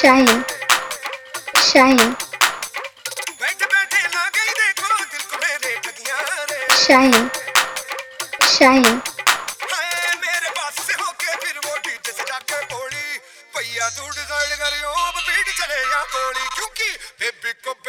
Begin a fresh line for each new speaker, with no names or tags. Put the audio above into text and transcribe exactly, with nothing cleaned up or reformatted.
शाहीन शाहीन
बैठे बैठे ना गई देखो दिल को मेरे ठगियां रे
शाहीन शाहीन
हाय मेरे पास से होके फिर वो डीजे से जाके बोली भैया तू डिसाइड करियो अब बीट चले या गोली क्योंकि बेबी को